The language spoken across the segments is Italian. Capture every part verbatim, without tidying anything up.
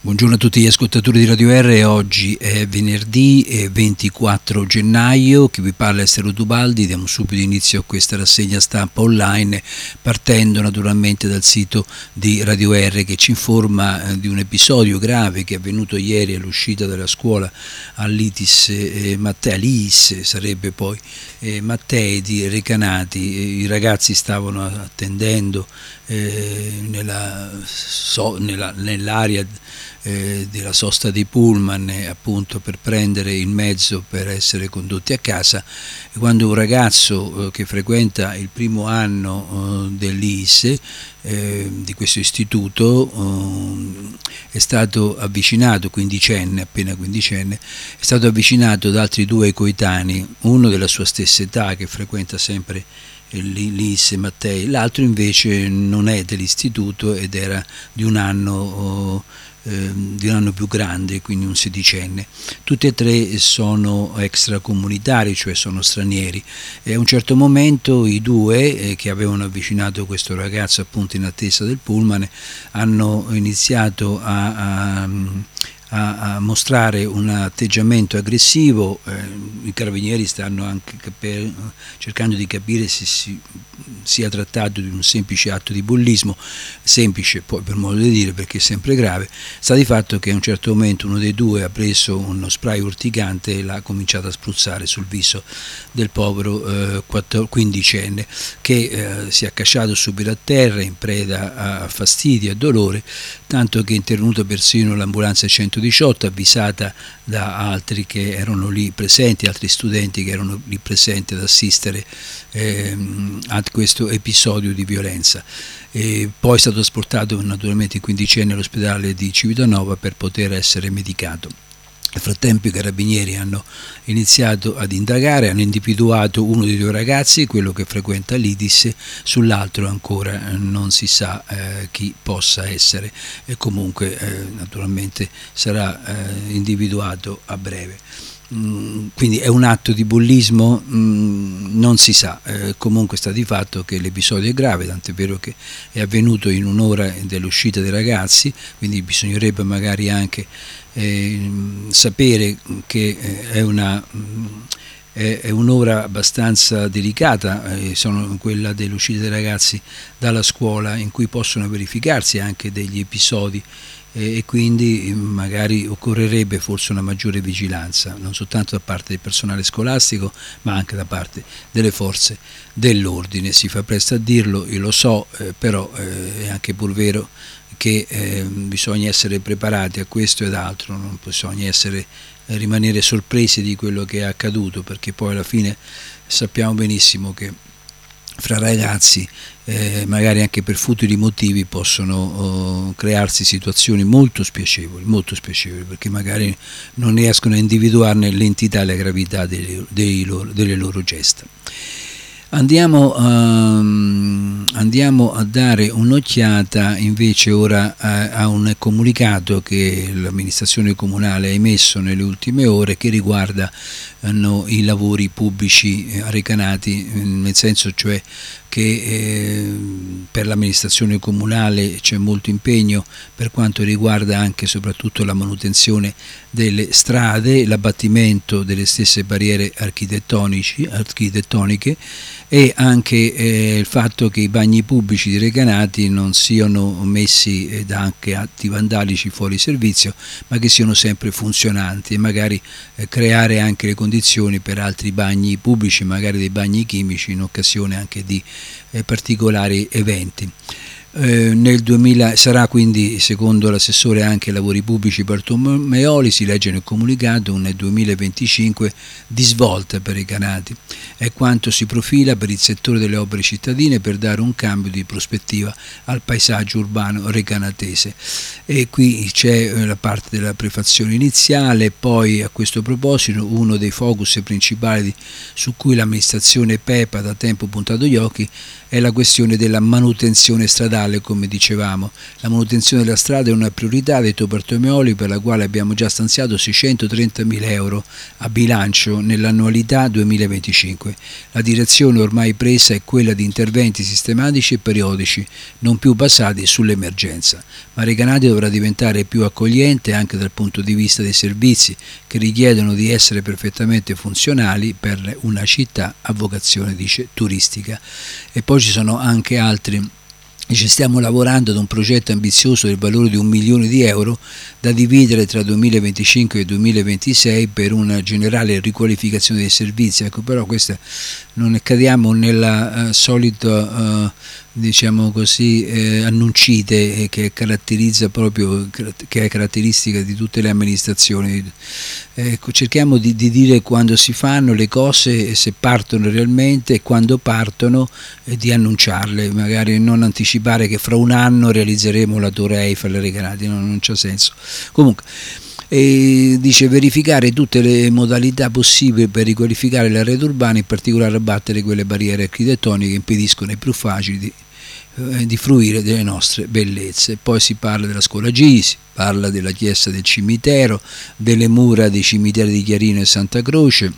Buongiorno a tutti gli ascoltatori di Radio R, oggi è venerdì ventiquattro gennaio, chi vi parla è Stero Tubaldi, diamo subito inizio a questa rassegna stampa online partendo naturalmente dal sito di Radio R che ci informa di un episodio grave che è avvenuto ieri all'uscita della scuola all'Itis eh, Mattei, l'Iis sarebbe poi eh, Mattei di Recanati. I ragazzi stavano attendendo eh, nella, so, nella, nell'area Eh, della sosta dei pullman eh, appunto per prendere il mezzo per essere condotti a casa, e quando un ragazzo eh, che frequenta il primo anno eh, dell'I S eh, di questo istituto eh, è stato avvicinato, quindicenne, appena quindicenne, è stato avvicinato da altri due coetanei, uno della sua stessa età che frequenta sempre l'I S Mattei, l'altro invece non è dell'istituto ed era di un anno oh, di un anno più grande, quindi un sedicenne. Tutti e tre sono extracomunitari, cioè sono stranieri, e a un certo momento i due eh, che avevano avvicinato questo ragazzo appunto in attesa del pullman hanno iniziato a, a a mostrare un atteggiamento aggressivo. Eh, i carabinieri stanno anche caper, cercando di capire se si sia trattato di un semplice atto di bullismo, semplice poi per modo di dire perché è sempre grave. Sta di fatto che a un certo momento uno dei due ha preso uno spray urticante e l'ha cominciato a spruzzare sul viso del povero eh, quindicenne che eh, si è accasciato subito a terra in preda a fastidio e dolore, tanto che è intervenuto persino l'ambulanza centodiciotto avvisata da altri che erano lì presenti, altri studenti che erano lì presenti ad assistere ehm, a questo episodio di violenza. E poi è stato trasportato naturalmente il quindicenne all'ospedale di Civitanova per poter essere medicato. Nel frattempo i carabinieri hanno iniziato ad indagare, hanno individuato uno dei due ragazzi, quello che frequenta l'Itis, sull'altro ancora non si sa eh, chi possa essere, e comunque eh, naturalmente sarà eh, individuato a breve. Mm, quindi è un atto di bullismo? Mm, non si sa, eh, comunque sta di fatto che l'episodio è grave, tant'è vero che è avvenuto in un'ora dell'uscita dei ragazzi, quindi bisognerebbe magari anche Eh, sapere che eh, è, una, è, è un'ora abbastanza delicata, eh, sono quella dell'uscita dei ragazzi dalla scuola in cui possono verificarsi anche degli episodi eh, e quindi magari occorrerebbe forse una maggiore vigilanza, non soltanto da parte del personale scolastico ma anche da parte delle forze dell'ordine. Si fa presto a dirlo, io lo so, eh, però eh, è anche pur vero che eh, bisogna essere preparati a questo ed altro, non bisogna essere, eh, rimanere sorpresi di quello che è accaduto, perché poi alla fine sappiamo benissimo che fra ragazzi eh, magari anche per futili motivi possono oh, crearsi situazioni molto spiacevoli, molto spiacevoli, perché magari non riescono a individuarne l'entità e la gravità dei, dei loro, delle loro gesta. Andiamo, um, andiamo a dare un'occhiata invece ora a, a un comunicato che l'amministrazione comunale ha emesso nelle ultime ore che riguarda no, i lavori pubblici a Recanati, nel senso cioè che eh, per l'amministrazione comunale c'è molto impegno per quanto riguarda anche e soprattutto la manutenzione delle strade, l'abbattimento delle stesse barriere architettonici, architettoniche e anche eh, il fatto che i bagni pubblici di Recanati non siano messi eh, da anche atti vandalici fuori servizio, ma che siano sempre funzionanti, e magari eh, creare anche le condizioni per altri bagni pubblici, magari dei bagni chimici in occasione anche di eh, particolari eventi. Eh, nel duemila sarà quindi, secondo l'assessore anche ai lavori pubblici Bartolomeoli, si legge nel comunicato, un duemilaventicinque di svolta per i Recanati, è quanto si profila per il settore delle opere cittadine per dare un cambio di prospettiva al paesaggio urbano recanatese. E qui c'è la parte della prefazione iniziale. Poi a questo proposito uno dei focus principali su cui l'amministrazione P E P ha da tempo puntato gli occhi è la questione della manutenzione stradale stradale, come dicevamo. La manutenzione della strada è una priorità, ha detto Bartolomei, per la quale abbiamo già stanziato seicentotrentamila euro a bilancio nell'annualità duemilaventicinque. La direzione ormai presa è quella di interventi sistematici e periodici, non più basati sull'emergenza. Mariganati dovrà diventare più accogliente anche dal punto di vista dei servizi, che richiedono di essere perfettamente funzionali per una città a vocazione, dice, turistica. E poi ci sono anche altri. Ci stiamo lavorando ad un progetto ambizioso del valore di un milione di euro da dividere tra duemilaventicinque e duemilaventisei per una generale riqualificazione dei servizi. Ecco, però questa non cadiamo nella uh, solita uh, diciamo così eh, annuncite eh, che caratterizza proprio che è caratteristica di tutte le amministrazioni. Ecco, cerchiamo di, di dire quando si fanno le cose, se partono realmente, e quando partono eh, di annunciarle, magari non anticipare che fra un anno realizzeremo la Torre Eiffel Recanati, non, non c'ha senso. Comunque e dice verificare tutte le modalità possibili per riqualificare le aree urbane, in particolare abbattere quelle barriere architettoniche che impediscono ai più facili di, eh, di fruire delle nostre bellezze. Poi si parla della scuola G, si parla della chiesa del cimitero, delle mura dei cimiteri di Chiarino e Santa Croce.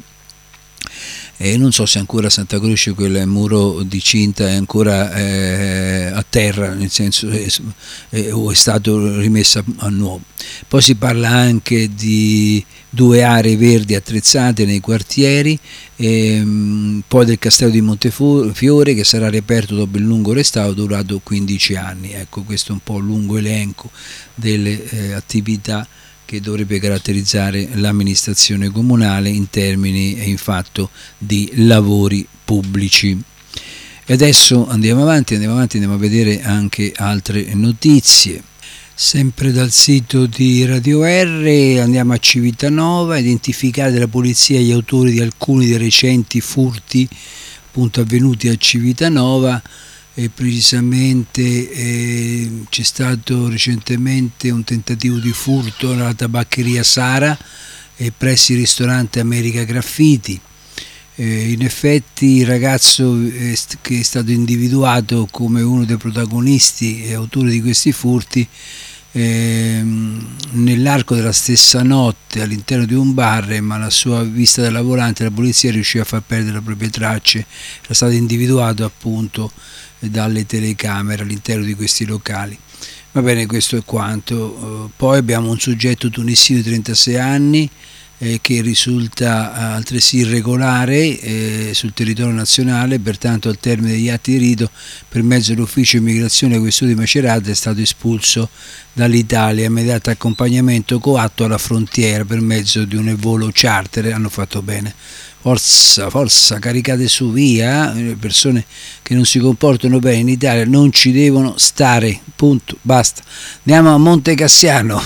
E non so se ancora Santa Croce quel muro di cinta è ancora eh, a terra, nel senso eh, eh, o è stato rimesso a, a nuovo. Poi si parla anche di due aree verdi attrezzate nei quartieri, ehm, poi del castello di Montefiore che sarà riaperto dopo il lungo restauro durato quindici anni. Ecco, questo è un po' un lungo elenco delle eh, attività che dovrebbe caratterizzare l'amministrazione comunale in termini e in fatto di lavori pubblici. E adesso andiamo avanti, andiamo avanti, andiamo a vedere anche altre notizie. Sempre dal sito di Radio R andiamo a Civitanova, identificare dalla polizia gli autori di alcuni dei recenti furti appunto avvenuti a Civitanova. E precisamente eh, c'è stato recentemente un tentativo di furto alla tabaccheria Sara e presso il ristorante America Graffiti. Eh, in effetti il ragazzo eh, che è stato individuato come uno dei protagonisti e autore di questi furti eh, nell'arco della stessa notte all'interno di un bar, ma alla sua vista da volante la polizia riuscì a far perdere le proprie tracce. Era stato individuato appunto dalle telecamere all'interno di questi locali. Va bene, questo è quanto. Poi abbiamo un soggetto tunisino di trentasei anni eh, che risulta altresì irregolare eh, sul territorio nazionale, pertanto al termine degli atti di rito per mezzo dell'ufficio immigrazione e questura di Macerata è stato espulso dall'Italia, immediato accompagnamento coatto alla frontiera per mezzo di un volo charter. Hanno fatto bene. Forza, forza, caricate su, via. Le persone che non si comportano bene in Italia non ci devono stare, punto, basta. Andiamo a Monte Cassiano.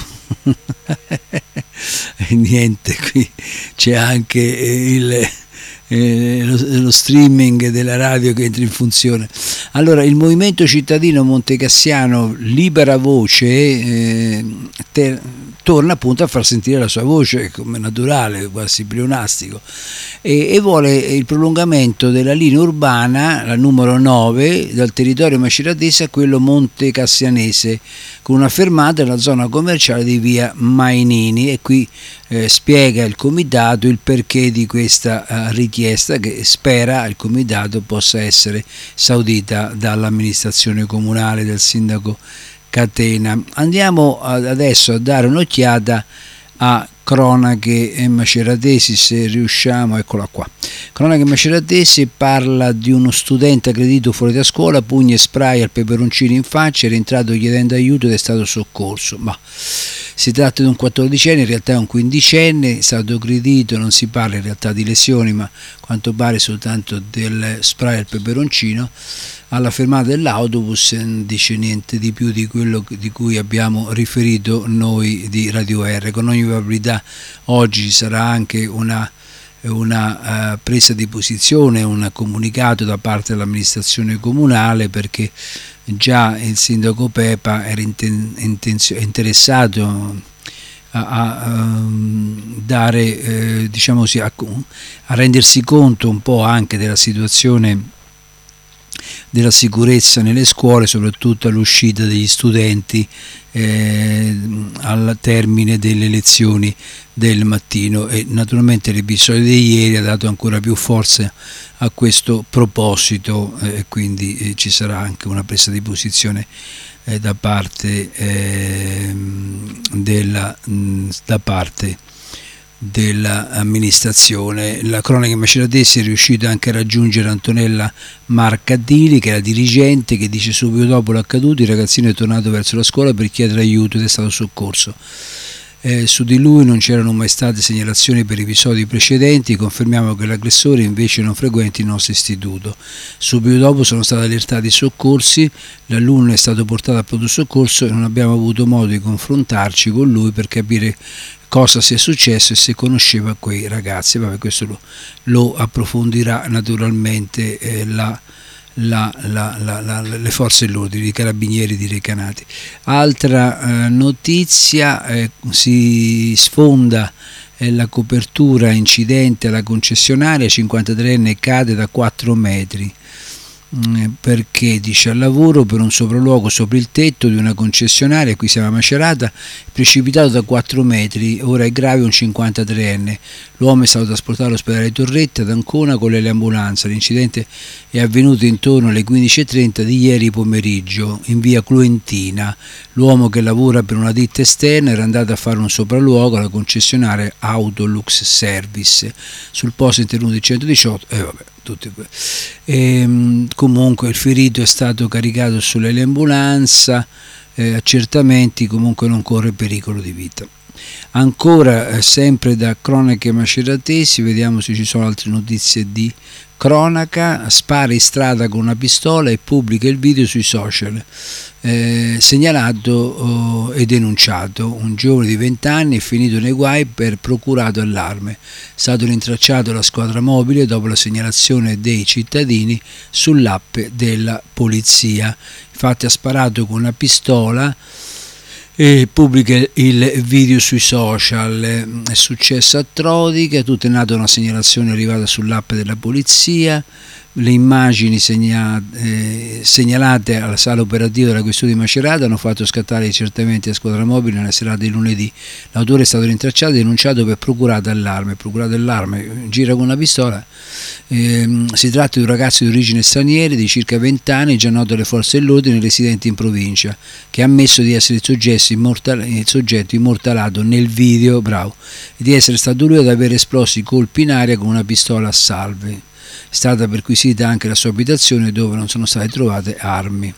E niente, qui c'è anche il, eh, lo, lo streaming della radio che entra in funzione. Allora, il Movimento Cittadino Monte Cassiano Libera Voce eh, ter, torna appunto a far sentire la sua voce, come naturale, quasi pleonastico, e, e vuole il prolungamento della linea urbana, la numero nove, dal territorio maceratese a quello montecassianese, con una fermata nella zona commerciale di via Mainini. E qui eh, spiega il comitato il perché di questa uh, richiesta, che spera il comitato possa essere saudita dall'amministrazione comunale del sindaco Catena. Andiamo adesso a dare un'occhiata a cronache maceratesi, se riusciamo, eccola qua. Cronache maceratesi parla di uno studente aggredito fuori da scuola, pugni e spray al peperoncino in faccia, è rientrato chiedendo aiuto ed è stato soccorso. Ma si tratta di un quattordicenne, in realtà è un quindicenne, è stato aggredito, non si parla in realtà di lesioni, ma a quanto pare soltanto del spray al peperoncino. Alla fermata dell'autobus non dice niente di più di quello di cui abbiamo riferito noi di Radio R. Con ogni probabilità oggi ci sarà anche una, una uh, presa di posizione, un comunicato da parte dell'amministrazione comunale, perché già il sindaco Pepa era inten- intenzio- interessato a, a, a dare, eh, diciamo così, a, a rendersi conto un po' anche della situazione della sicurezza nelle scuole, soprattutto all'uscita degli studenti eh, al termine delle lezioni del mattino, e naturalmente l'episodio di ieri ha dato ancora più forza a questo proposito, e eh, quindi eh, ci sarà anche una presa di posizione eh, da parte eh, della mh, da parte dell'amministrazione. La cronaca maceratese è riuscita anche a raggiungere Antonella Marcadili, che è la dirigente, che dice: subito dopo l'accaduto il ragazzino è tornato verso la scuola per chiedere aiuto ed è stato soccorso. Eh, su di lui non c'erano mai state segnalazioni per episodi precedenti, confermiamo che l'aggressore invece non frequenta il nostro istituto. Subito dopo sono stati allertati i soccorsi, l'alunno è stato portato a pronto soccorso e non abbiamo avuto modo di confrontarci con lui per capire cosa sia successo e se conosceva quei ragazzi. Vabbè, questo lo, lo approfondirà naturalmente eh, la, la, la, la, la, le forze dell'ordine, i carabinieri di Recanati. Altra eh, notizia, eh, si sfonda eh, la copertura incidente alla concessionaria, cinquantatreenne cade da quattro metri. Perché dice: al lavoro per un sopralluogo sopra il tetto di una concessionaria, qui siamo a Macerata, precipitato da quattro metri, ora è grave un cinquantatreenne. L'uomo è stato trasportato all'ospedale Torrette ad Ancona con l'ambulanza. L'incidente è avvenuto intorno alle quindici e trenta di ieri pomeriggio in via Cluentina. L'uomo, che lavora per una ditta esterna, era andato a fare un sopralluogo alla concessionaria Autolux Service. Sul posto è intervenuto il centodiciotto e eh, vabbè. E, comunque il ferito è stato caricato sull'ambulanza, eh, accertamenti, comunque non corre pericolo di vita. Ancora eh, sempre da cronache maceratesi, vediamo se ci sono altre notizie di cronaca. Spara in strada con una pistola e pubblica il video sui social. Eh, segnalato oh, e denunciato un giovane di venti anni è finito nei guai per procurato allarme. È stato rintracciato la squadra mobile dopo la segnalazione dei cittadini sull'app della polizia. Infatti ha sparato con una pistola e pubblica il video sui social. È successo a Trodica, tutto è nato una segnalazione arrivata sull'app della polizia. Le immagini segna, eh, segnalate alla sala operativa della questura di Macerata hanno fatto scattare i accertamenti a squadra mobile nella serata di lunedì. L'autore è stato rintracciato e denunciato per procurato allarme. Procurato allarme, gira con una pistola. Eh, si tratta di un ragazzo di origine straniera di circa venti anni, già noto alle forze dell'ordine, residente in provincia, che ha ammesso di essere il soggetto, immortal- il soggetto immortalato nel video, bravo, e di essere stato lui ad aver esploso i colpi in aria con una pistola a salve. È stata perquisita anche la sua abitazione, dove non sono state trovate armi.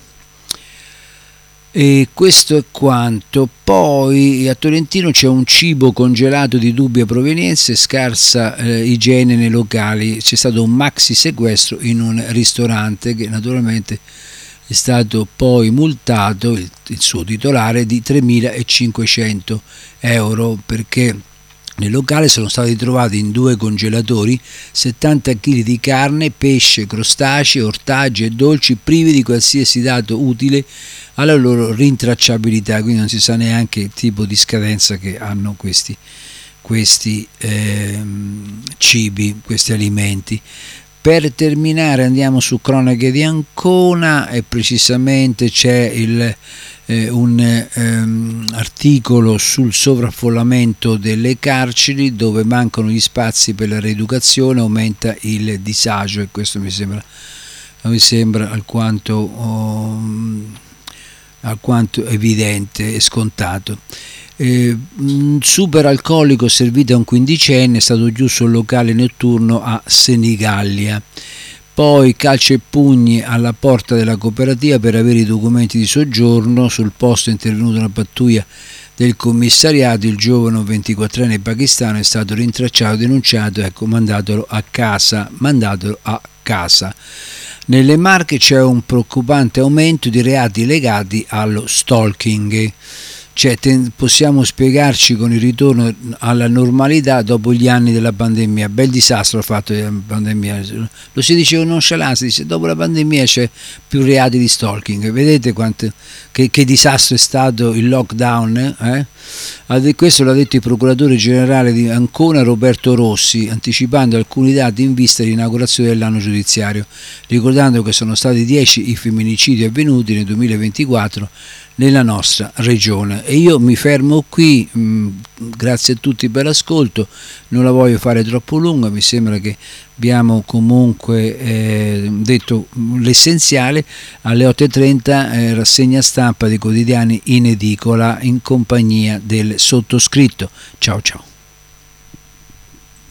E questo è quanto. Poi a Tolentino c'è un cibo congelato di dubbia provenienza e scarsa eh, igiene nei locali. C'è stato un maxi sequestro in un ristorante che naturalmente è stato poi multato, il, il suo titolare, di tremilacinquecento euro, perché nel locale sono stati trovati in due congelatori settanta chili di carne, pesce, crostacei, ortaggi e dolci privi di qualsiasi dato utile alla loro rintracciabilità, quindi non si sa neanche il tipo di scadenza che hanno questi, questi eh, cibi, questi alimenti. Per terminare andiamo su cronache di Ancona e precisamente c'è il Eh, un ehm, articolo sul sovraffollamento delle carceri, dove mancano gli spazi per la rieducazione, aumenta il disagio, e questo mi sembra, mi sembra alquanto, oh, alquanto evidente e scontato. Eh, un super alcolico servito a un quindicenne, è stato chiuso un locale notturno a Senigallia. Poi calci e pugni alla porta della cooperativa per avere i documenti di soggiorno. Sul posto è intervenuta una pattuglia del commissariato. Il giovane ventiquattrenne pakistano è stato rintracciato e denunciato, ecco, mandatelo a casa, mandatelo a casa. Nelle Marche c'è un preoccupante aumento di reati legati allo stalking. cioè, ten, possiamo spiegarci con il ritorno alla normalità dopo gli anni della pandemia. Bel disastro ha fatto la pandemia, lo si dice con nonchalance, dice dopo la pandemia c'è più reati di stalking, vedete quanto, che, che disastro è stato il lockdown, eh? Questo l'ha detto il procuratore generale di Ancona Roberto Rossi, anticipando alcuni dati in vista dell'inaugurazione dell'anno giudiziario, ricordando che sono stati dieci i femminicidi avvenuti nel duemilaventiquattro nella nostra regione. E io mi fermo qui, mh, grazie a tutti per l'ascolto, non la voglio fare troppo lunga, mi sembra che abbiamo comunque eh, detto l'essenziale. Alle otto e trenta eh, rassegna stampa dei quotidiani in edicola in compagnia del sottoscritto. Ciao ciao.